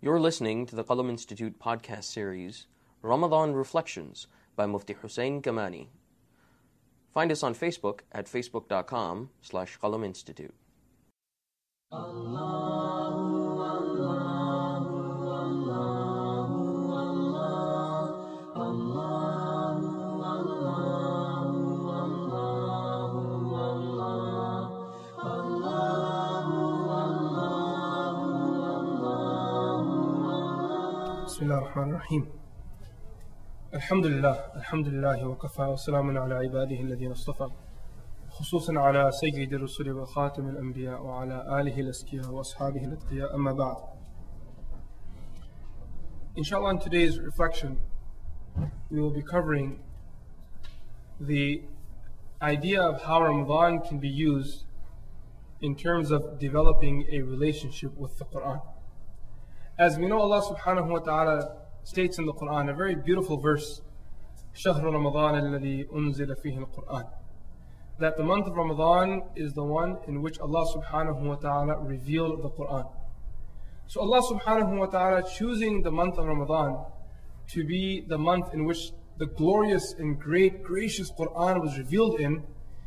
You're listening to the Qalam Institute podcast series, Ramadan Reflections by Mufti Hussein Kamani. Find us on Facebook at facebook.com/Qalam Institute. بسم الله الرحمن الرحيم الحمد لله وكفى وسلام على عباده الذين اصطفى خصوصا على سيد الرسل وخاتم الأنبياء وعلى آله الأزكياء وأصحابه الأتقياء أما بعد. Inshallah, in today's reflection we will be covering the idea of how Ramadan can be used in terms of developing a relationship with the Quran. As we know, Allah subhanahu wa ta'ala states in the Quran a very beautiful verse, شهر رمضان الذي أنزل فيه القرآن, that the month of Ramadan is the one in which Allah subhanahu wa ta'ala revealed the Quran. So Allah subhanahu wa ta'ala choosing the month of Ramadan to be the month in which the glorious and great gracious Quran was revealed in,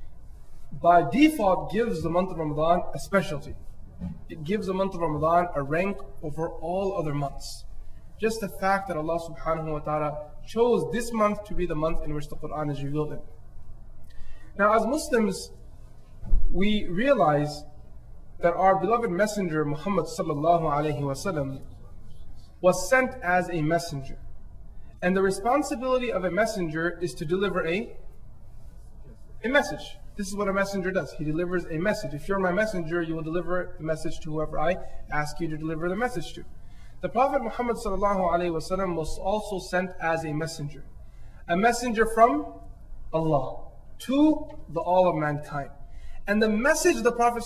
by default gives the month of Ramadan a specialty. It gives the month of Ramadan a rank over all other months. Just the fact that Allah subhanahu wa ta'ala chose this month to be the month in which the Quran is revealed in. Now, as Muslims, we realize that our beloved messenger Muhammad sallallahu alayhi wasallam was sent as a messenger. And the responsibility of a messenger is to deliver a message. This is what a messenger does. He delivers a message. If you're my messenger, you will deliver the message to whoever I ask you to deliver the message to. The Prophet Muhammad ﷺ was also sent as a messenger from Allah to the all of mankind. And the message the Prophet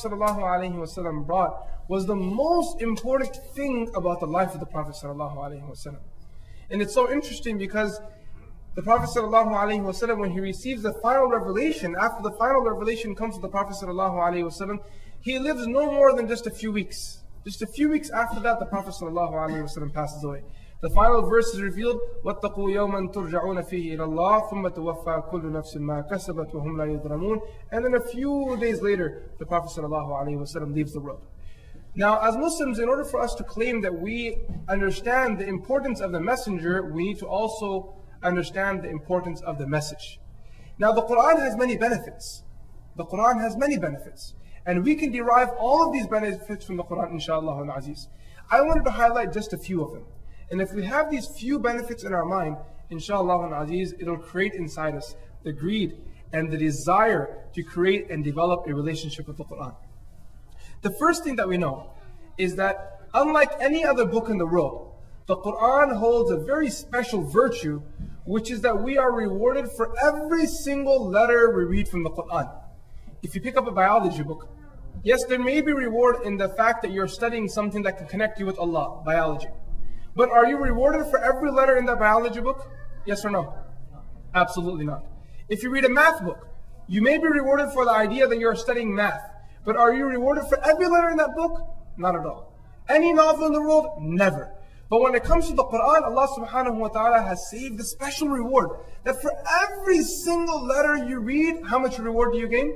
ﷺ brought was the most important thing about the life of the Prophet ﷺ. And it's so interesting because the Prophet ﷺ, when he receives the final revelation, after the final revelation comes to the Prophet ﷺ, he lives no more than just a few weeks. Just a few weeks after that, the Prophet ﷺ passes away. The final verse is revealed, وَاتَّقُوا يَوْمًا تُرْجَعُونَ فِيهِ إِلَى اللَّهِ ثُمَّ تُوَفَّى كُلُّ نَفْسٍ مَا كَسَبَتْ وَهُمْ لَا يُظْلَمُونَ. And then a few days later, the Prophet ﷺ leaves the world. Now, as Muslims, in order for us to claim that we understand the importance of the messenger, we need to also understand the importance of the message. Now, the Quran has many benefits. The Quran has many benefits. And we can derive all of these benefits from the Quran, inshallah al-Aziz. I wanted to highlight just a few of them. And if we have these few benefits in our mind, inshallah al-Aziz, it'll create inside us the greed and the desire to create and develop a relationship with the Quran. The first thing that we know is that unlike any other book in the world, the Quran holds a very special virtue, which is that we are rewarded for every single letter we read from the Quran. If you pick up a biology book, yes, there may be reward in the fact that you're studying something that can connect you with Allah, biology. But are you rewarded for every letter in that biology book? Yes or no? Absolutely not. If you read a math book, you may be rewarded for the idea that you're studying math. But are you rewarded for every letter in that book? Not at all. Any novel in the world? Never. But when it comes to the Quran, Allah subhanahu wa ta'ala has saved a special reward. That for every single letter you read, how much reward do you gain?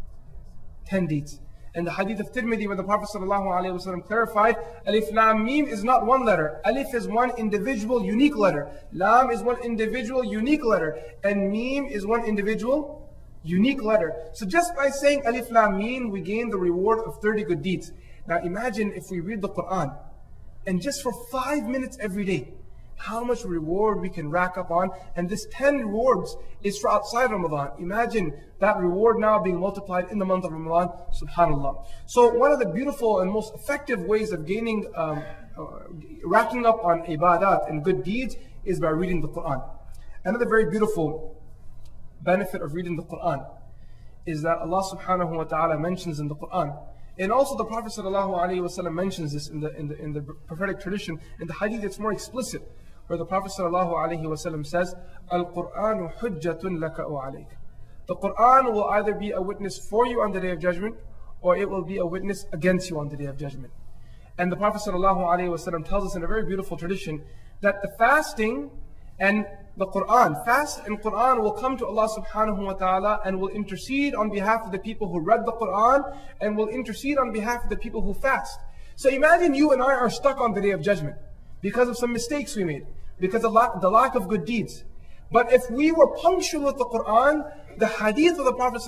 10 deeds. And the hadith of Tirmidhi, where the Prophet ﷺ clarified, Alif Lam Mim is not one letter. Alif is one individual unique letter. Lam is one individual unique letter. And Mim is one individual unique letter. So just by saying Alif Lam Mim, we gain the reward of 30 good deeds. Now imagine if we read the Quran, and just for 5 minutes every day, how much reward we can rack up on. And this 10 rewards is for outside Ramadan. Imagine that reward now being multiplied in the month of Ramadan. Subhanallah. So one of the beautiful and most effective ways of gaining, racking up on ibadat and good deeds is by reading the Quran. Another very beautiful benefit of reading the Quran is that Allah subhanahu wa ta'ala mentions in the Quran, and also the Prophet ﷺ mentions this in the prophetic tradition, in the hadith it's more explicit, where the Prophet ﷺ says, Al-Qur'anu hujjatun laka wa alayk. The Quran will either be a witness for you on the Day of Judgment, or it will be a witness against you on the Day of Judgment. And the Prophet ﷺ tells us in a very beautiful tradition that the fasting and the Quran, fast and Quran will come to Allah subhanahu wa ta'ala and will intercede on behalf of the people who read the Quran and will intercede on behalf of the people who fast. So imagine you and I are stuck on the Day of Judgment because of some mistakes we made, because of the lack of good deeds. But if we were punctual with the Quran, the hadith of the Prophet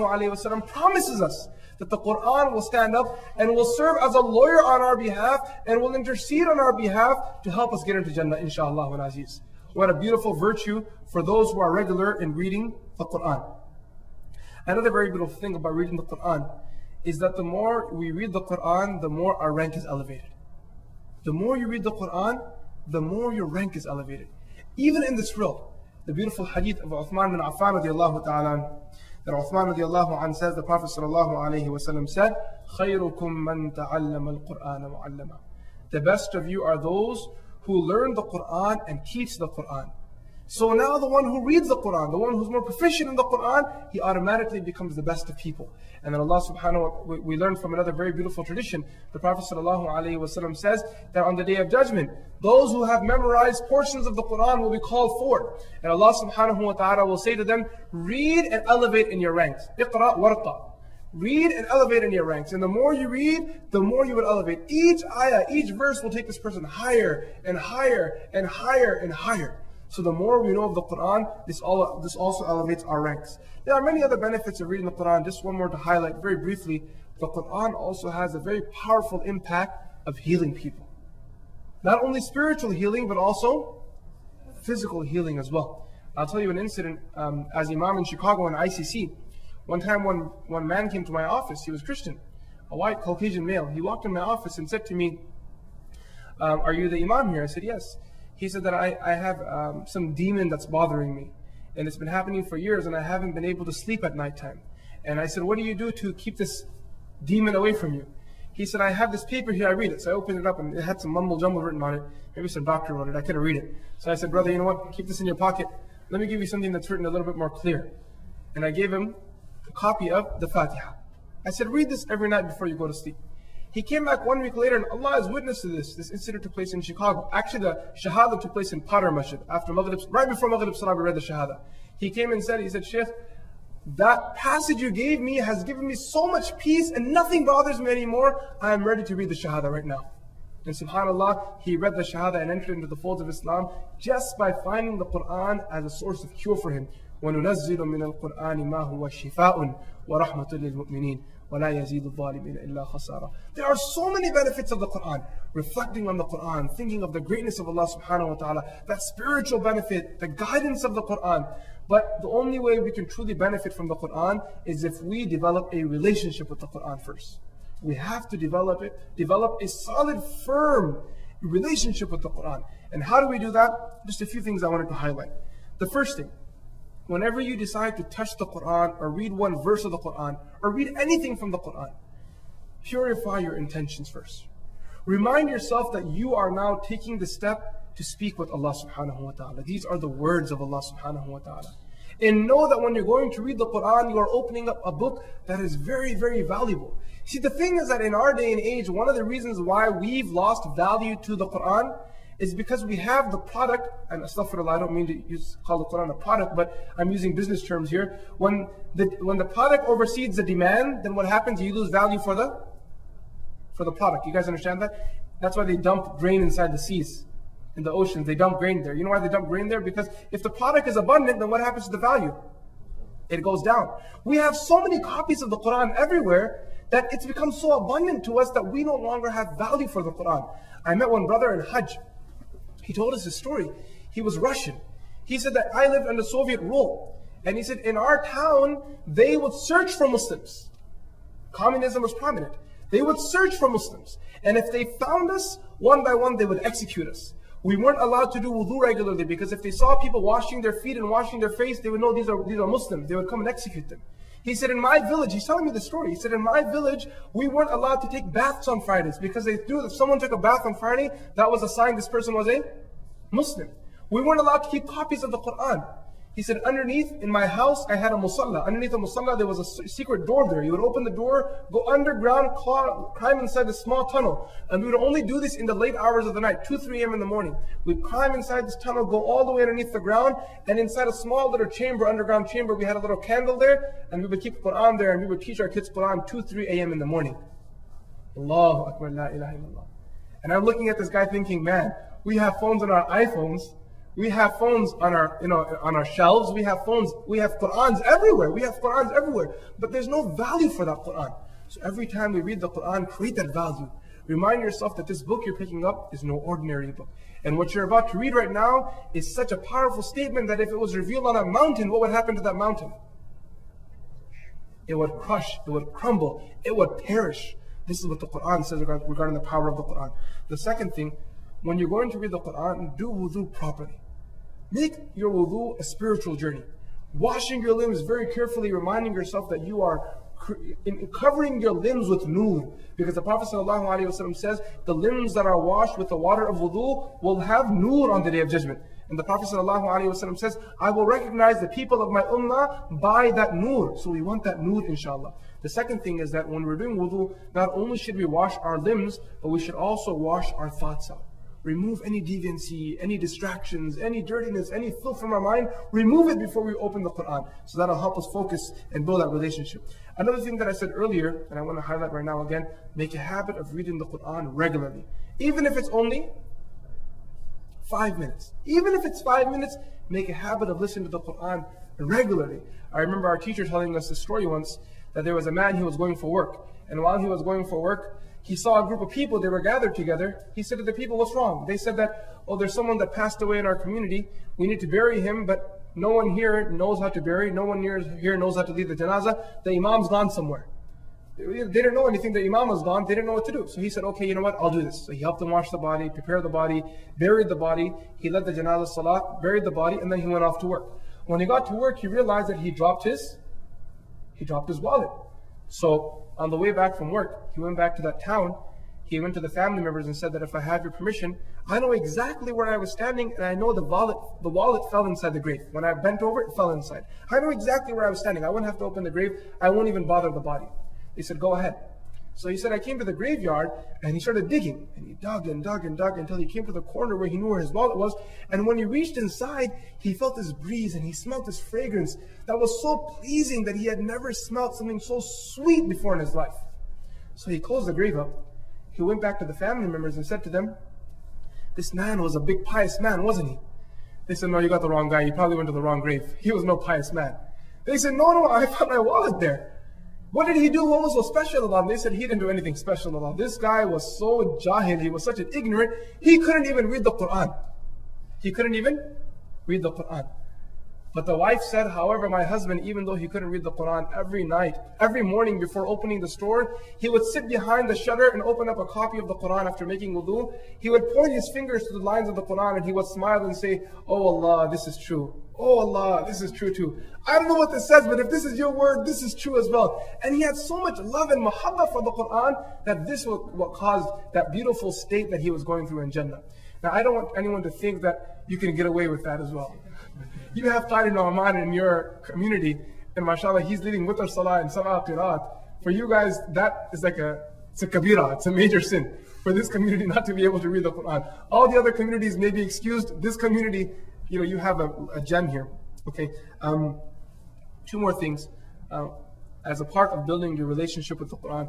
ﷺ promises us that the Quran will stand up and will serve as a lawyer on our behalf and will intercede on our behalf to help us get into Jannah, inshaAllah wal aziz. What a beautiful virtue for those who are regular in reading the Quran. Another very beautiful thing about reading the Quran is that the more we read the Quran, the more our rank is elevated. The more you read the Quran, the more your rank is elevated. Even in this world, the beautiful hadith of Uthman bin Affan radiallahu ta'ala, that Uthman radiallahu anhu says, the Prophet sallallahu alayhi wa sallam said, خَيْرُكُمْ مَنْ تَعَلَّمَ الْقُرْآنَ وَعَلَّمَهُ. The best of you are those who learn the Quran and teach the Quran. So now the one who reads the Quran, the one who's more proficient in the Quran, he automatically becomes the best of people. And then Allah subhanahu wa ta'ala, we learn from another very beautiful tradition. The Prophet sallallahu alayhi wa sallam says that on the Day of Judgment, those who have memorized portions of the Quran will be called forward. And Allah subhanahu wa ta'ala will say to them, read and elevate in your ranks. Iqra warqa. Read and elevate in your ranks. And the more you read, the more you will elevate. Each ayah, each verse will take this person higher and higher and higher and higher. So the more we know of the Quran, this also elevates our ranks. There are many other benefits of reading the Quran. Just one more to highlight very briefly. The Quran also has a very powerful impact of healing people. Not only spiritual healing, but also physical healing as well. I'll tell you an incident as Imam in Chicago in ICC. One time one man came to my office. He was Christian, a white Caucasian male. He walked in my office and said to me, are you the Imam here? I said, yes. He said that I have some demon that's bothering me. And it's been happening for years and I haven't been able to sleep at nighttime. And I said, what do you do to keep this demon away from you? He said, I have this paper here, I read it. So I opened it up and it had some mumble jumble written on it. Maybe some doctor wrote it, I couldn't read it. So I said, brother, you know what, keep this in your pocket. Let me give you something that's written a little bit more clear. And I gave him a copy of the Fatiha. I said, read this every night before you go to sleep. He came back 1 week later and Allah is witness to this. This incident took place in Chicago. Actually, the Shahada took place in Potter Masjid. After Maghrib, right before Maghrib Salah, we read the Shahada. He came and said, Shaykh, that passage you gave me has given me so much peace and nothing bothers me anymore. I am ready to read the Shahada right now. And subhanAllah, he read the Shahada and entered into the folds of Islam just by finding the Quran as a source of cure for him. وَنُنَزِّلُ مِنَ الْقُرْآنِ مَا هُوَ شِفَاءٌ وَرَحْمَةٌ لِلْمُؤْمِنِينَ وَلَا يَزِيدُ الظَّالِمِينَ إِلَّا خَسَارًا. There are so many benefits of the Quran. Reflecting on the Quran, thinking of the greatness of Allah subhanahu wa ta'ala, that spiritual benefit, the guidance of the Quran. But the only way we can truly benefit from the Quran is if we develop a relationship with the Quran first. We have to develop a solid, firm relationship with the Quran. And how do we do that? Just a few things I wanted to highlight. The first thing, whenever you decide to touch the Quran or read one verse of the Quran or read anything from the Quran, purify your intentions first. Remind yourself that you are now taking the step to speak with Allah subhanahu wa ta'ala. These are the words of Allah subhanahu wa ta'ala. And know that when you're going to read the Quran, you are opening up a book that is very, very valuable. See, the thing is that in our day and age, one of the reasons why we've lost value to the Quran is because we have the product, and astaghfirullah, I don't mean to call the Quran a product, but I'm using business terms here. When the product oversees the demand, then what happens? You lose value for the product. You guys understand that? That's why they dump grain inside the seas, in the oceans. They dump grain there. You know why they dump grain there? Because if the product is abundant, then what happens to the value? It goes down. We have so many copies of the Quran everywhere that it's become so abundant to us that we no longer have value for the Quran. I met one brother in Hajj. He told us his story. He was Russian. He said that I lived under Soviet rule. And he said in our town, they would search for Muslims. Communism was prominent. They would search for Muslims. And if they found us, one by one, they would execute us. We weren't allowed to do wudu regularly because if they saw people washing their feet and washing their face, they would know these are Muslims. They would come and execute them. He said in my village, he's telling me the story, he said in my village, we weren't allowed to take baths on Fridays because they knew that if someone took a bath on Friday, that was a sign this person was a Muslim. We weren't allowed to keep copies of the Quran. He said, underneath, in my house, I had a musalla. Underneath the musalla, there was a secret door there. You would open the door, go underground, climb inside this small tunnel. And we would only do this in the late hours of the night, 2, 3 a.m. in the morning. We'd climb inside this tunnel, go all the way underneath the ground, and inside a small little chamber, underground chamber, we had a little candle there, and we would keep Quran there, and we would teach our kids Quran 2, 3 a.m. in the morning. Allahu Akbar, la ilaha illallah. And I'm looking at this guy thinking, man, we have phones on our iPhones. We have phones on our, on our shelves. We have phones. We have Qur'ans everywhere. We have Qur'ans everywhere. But there's no value for that Qur'an. So every time we read the Qur'an, create that value. Remind yourself that this book you're picking up is no ordinary book. And what you're about to read right now is such a powerful statement that if it was revealed on a mountain, what would happen to that mountain? It would crush. It would crumble. It would perish. This is what the Qur'an says regarding the power of the Qur'an. The second thing, when you're going to read the Qur'an, do wudu properly. Make your wudu a spiritual journey. Washing your limbs very carefully, reminding yourself that you are covering your limbs with nur. Because the Prophet ﷺ says, the limbs that are washed with the water of wudu will have nur on the Day of Judgment. And the Prophet ﷺ says, I will recognize the people of my ummah by that nur. So we want that nur, inshallah. The second thing is that when we're doing wudu, not only should we wash our limbs, but we should also wash our thoughts out. Remove any deviancy, any distractions, any dirtiness, any filth from our mind. Remove it before we open the Qur'an. So that'll help us focus and build that relationship. Another thing that I said earlier, and I want to highlight right now again, make a habit of reading the Qur'an regularly. Even if it's only 5 minutes. Even if it's 5 minutes, make a habit of listening to the Qur'an regularly. I remember our teacher telling us a story once that there was a man who was going for work. And while he was going for work, he saw a group of people, they were gathered together. He said to the people, what's wrong? They said that, oh, there's someone that passed away in our community. We need to bury him, but no one here knows how to bury. No one here knows how to lead the janazah. The imam's gone somewhere. They didn't know anything. The imam was gone. They didn't know what to do. So he said, okay, you know what? I'll do this. So he helped them wash the body, prepare the body, buried the body. He led the janazah salat, buried the body, and then he went off to work. When he got to work, he realized that he dropped his wallet. So on the way back from work, he went back to that town. He went to the family members and said that if I have your permission, I know exactly where I was standing, and I know the wallet fell inside the grave. When I bent over, it fell inside. I know exactly where I was standing. I wouldn't have to open the grave. I won't even bother the body. They said, go ahead. So he said, I came to the graveyard, and he started digging. And he dug and dug and dug until he came to the corner where he knew where his wallet was. And when he reached inside, he felt this breeze and he smelled this fragrance that was so pleasing that he had never smelled something so sweet before in his life. So he closed the grave up. He went back to the family members and said to them, this man was a big pious man, wasn't he? They said, no, you got the wrong guy. You probably went to the wrong grave. He was no pious man. They said, no, I found my wallet there. What did he do? What was so special about him? They said he didn't do anything special about him. This guy was so jahil, he was such an ignorant, he couldn't even read the Qur'an. He couldn't even read the Qur'an. But the wife said, however, my husband, even though he couldn't read the Qur'an, every night, every morning before opening the store, he would sit behind the shutter and open up a copy of the Qur'an after making wudu. He would point his fingers to the lines of the Qur'an and he would smile and say, oh Allah, this is true. Oh Allah, this is true too. I don't know what this says, but if this is your word, this is true as well. And he had so much love and mahabbah for the Qur'an that this was what caused that beautiful state that he was going through in Jannah. Now I don't want anyone to think that you can get away with that as well. You have Qari Nu'man in your community, and mashallah, he's leading with our salah and salah qiraat. For you guys, that is it's a kabira, it's a major sin for this community not to be able to read the Qur'an. All the other communities may be excused. This community, you have a gem here. Okay, 2 more things. As a part of building your relationship with the Qur'an,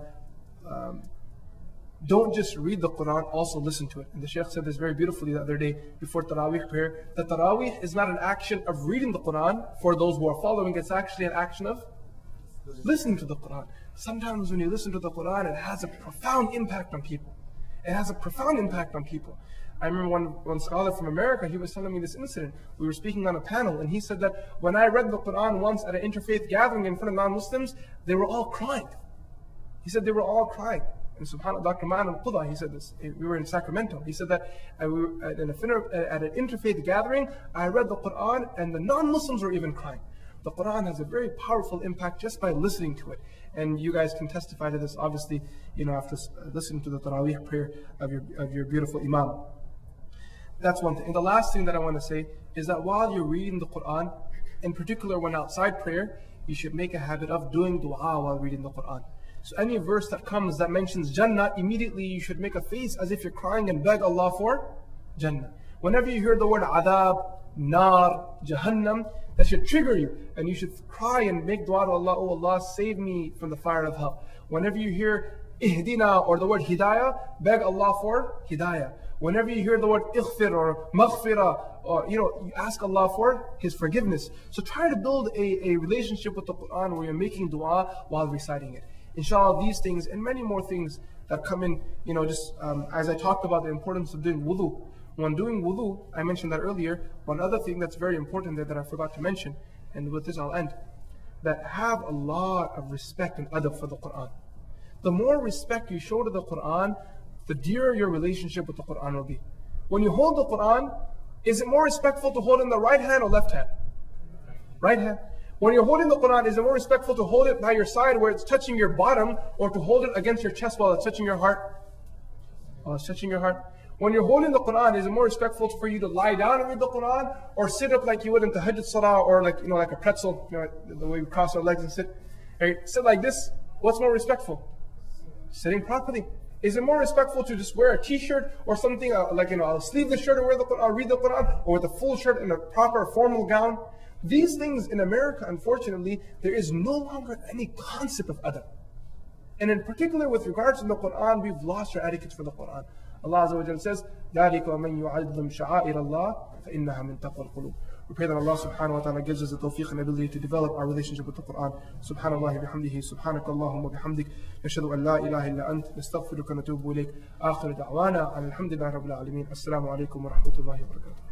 don't just read the Qur'an, also listen to it. And the Shaykh said this very beautifully the other day before Taraweeh prayer, that Taraweeh is not an action of reading the Qur'an for those who are following, it's actually an action of listening to the Qur'an. Sometimes when you listen to the Qur'an, it has a profound impact on people. It has a profound impact on people. I remember one scholar from America, he was telling me this incident. We were speaking on a panel, and he said that when I read the Qur'an once at an interfaith gathering in front of non-Muslims, they were all crying. He said they were all crying. And subhanAllah, Dr. Ma'an al-Qudah, he said this. We were in Sacramento. He said that we were at an interfaith gathering, I read the Qur'an, and the non-Muslims were even crying. The Qur'an has a very powerful impact just by listening to it. And you guys can testify to this, obviously, after listening to the Taraweeh prayer of your beautiful Imam. That's one thing. And the last thing that I want to say is that while you're reading the Qur'an, In particular, when outside prayer, you should make a habit of doing dua while reading the Quran. So any verse that comes that mentions Jannah, immediately you should make a face as if you're crying and beg Allah for Jannah. Whenever you hear the word Adab, Nar, Jahannam, that should trigger you, and you should cry and make dua to Allah, oh Allah, save me from the fire of hell. Whenever you hear Ihdina or the word Hidayah, beg Allah for Hidayah. Whenever you hear the word Ighfir or Maghfirah, or you ask Allah for His forgiveness. So try to build a relationship with the Quran where you're making dua while reciting it. Inshallah, these things and many more things that come in, as I talked about the importance of doing wudu. When doing wudu, I mentioned that earlier, one other thing that's very important there that I forgot to mention, and with this I'll end, that have a lot of respect and adab for the Quran. The more respect you show to the Quran, the dearer your relationship with the Quran will be. When you hold the Quran, is it more respectful to hold it in the right hand or left hand? Right hand. When you're holding the Quran, is it more respectful to hold it by your side where it's touching your bottom, or to hold it against your chest while it's touching your heart? While it's touching your heart. When you're holding the Quran, is it more respectful for you to lie down and read the Quran, or sit up like you would in Tahajjud Salah, or like a pretzel, the way we cross our legs and sit? Right? Sit like this. What's more respectful? Sitting properly. Is it more respectful to just wear a t-shirt or something a sleeveless shirt and wear the Quran, read the Quran, or with a full shirt and a proper formal gown? These things in America, unfortunately, there is no longer any concept of adab. And in particular with regards to the Quran, we've lost our etiquette for the Quran. Allah Azza wa Jalla says, ذَلِكَ وَمَنْ يُعَظِّمْ شَعَائِرَ اللَّهِ فَإِنَّهَا مِنْ تَقْوَى الْقُلُوبِ. We pray that Allah subhanahu wa ta'ala gives us the tawfiq and ability to develop our relationship with the Quran. Subhanallah bihamdihi, subhanaka Allahumma bihamdik, nashhadu an la ilaha illa ant, nastaghfiruka wa natubu ilayk. Akhiru da'wana, alhamdulillahi rabbil alameen. Assalamu alaikum wa rahmatullahi wa barakatuh.